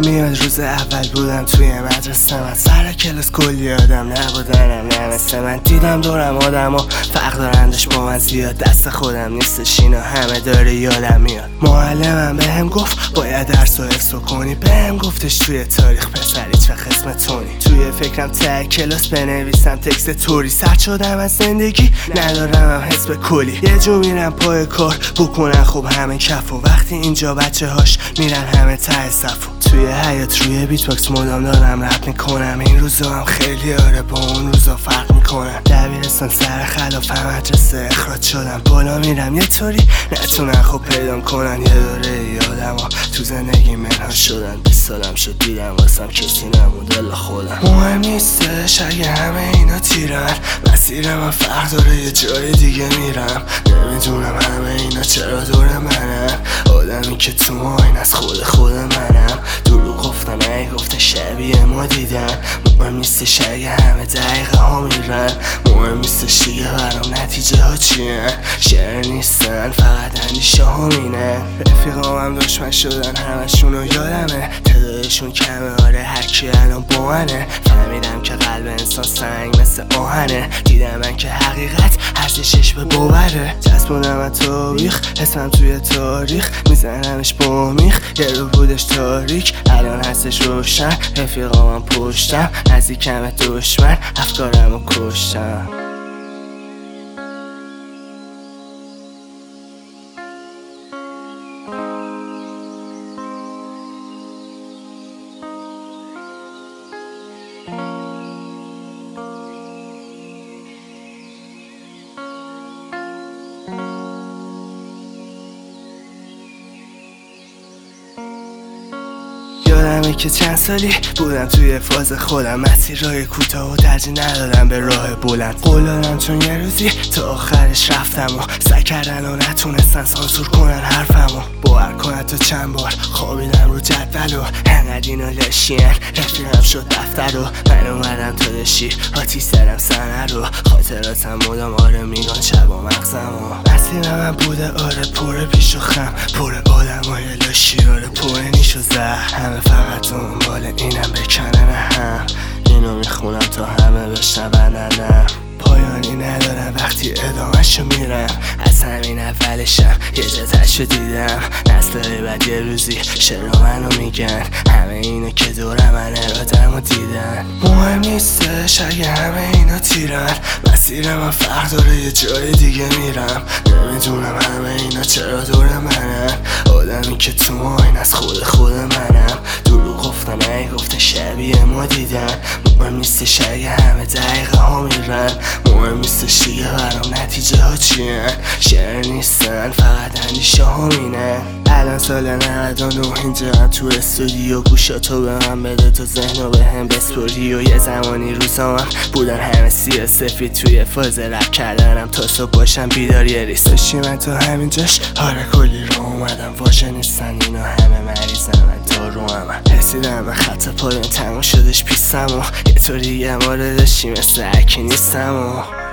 میاد روز اول بودم توی مدرسه من، سر کلاس کلی آدم نبودنم نه مثل من. دیدم دورم آدم و فرق دارندش با من زیاد، دست خودم نیستش اینا همه داره یادم میاد. معلمم بهم گفت باید درس و حفظ کنی، بهم گفتش توی تاریخ پسر هیچ وقت اسمتونی. توی فکرم ته کلاس بنویسم تکست توری، سرد شدم از زندگی ندارم حس به کلی. یه جو میرم پای کار بکنن خوب همه کفو، وقتی اینجا بچه هاش میرن همه ته صفو. توی حیات روی بیت باکس مدام دارم رپ میکنم، این روزا هم خیلی آره با اون روزا فرق میکنم. دبیرستان سر خلاف مدرسه اخراج شدم، بالا میرم یه طوری نتونن خوب پیدام کنن. یه دوره یادم ها تو زندگی منها شدن، 20 سالم شد دیدم واسم کسی نمود الا خودم. مهم نیستش اگه همه اینا تیرن، مسیر من فرق داره یه جای دیگه میرم. نمیدونم همه اینا چرا دور منم، آدمی که تو ماین از خود منم. دروغ گفتن ای گفته شبیه ما دیدن، مهم نیستش اگه همه دقیقه ها میرن. مهم نیستش دیگه برام نتیجه ها چیه، شعر نیستن فقط اندیشه ها مینه. رفیقام هم دشمن شدن همشونو یادمه، تعدادشون کمه آره هرکی الان با منه. فهمیدم که قلب انسان سنگ مثل آهنه، دیدم من که حقیقت ارزشش به باوره. چسبونم من تاریخ اسمم توی تاریخ، میزنمش با میخ. یه رو بودش تاریک الان هستش روشن، رفیقامم پشتم نزدیکم دشمن افکارمو کشتم. یادمه که چند سالی بودم توی فاز خودم، مسیرهای کوتاه و ترجیح ندادم به راه بلند. قول دادم چون یه روزی تا آخرش رفتم و سعی کردن و نتونستن سانسور کنن حرفمو. باور کن تا چند بار خوابیدم رو جدول و انقدر اینا لشین رفیقم شد دفتر و من اومدم تا دشی آتیش زدم سنه رو. خاطراتم مدام آره میگن شبا مغزم و مسیر من بوده آره پر پیش و خم، پر آدمای لاشی آره پر نیش و زهر. همه فقط دنبال اینم بکنن هم، اینو میخونم تا همه بشنوننم. پایانی ندارم وقتی ادامهشو میرم، از همین اولشم یه جتشو دیدم. نسلهای بعد یه روزی شعر منو میگن، همه اینو که دور من ارادمو دیدن. مهم نیستش اگه همه اینا تیرن، مسیر من فرق داره یه جای دیگه میرم. نمیدونم همه اینا چرا دور منن، آدمی که تو ماین از خود منم. دروغ گفتن ای گفته شبیه ما دیدن، مهم نیستش اگه همه دقیقه ها میرن. مهم نیستش دیگه برام نتیجه ها چیه، شعر نیستن فقط اندیشه ها مینه. الان سال 99 اینجا تو استودیو، گوشاتو به من بده تو ذهنو به هم بسپری. و یه زمانی روزام بودن همه سیاسفید، توی فاز رپ کردنم تا صبح باشم بیدار. یه ریس داشتی من تو همین جاش آره کلی رو اومدم، واژه نیستن اینا همه مریضن من دارو همه. رسیدم به خط پایان تمام شدش پیستم و یه طوری یه ماره داشتی مثل هرکی نیستم و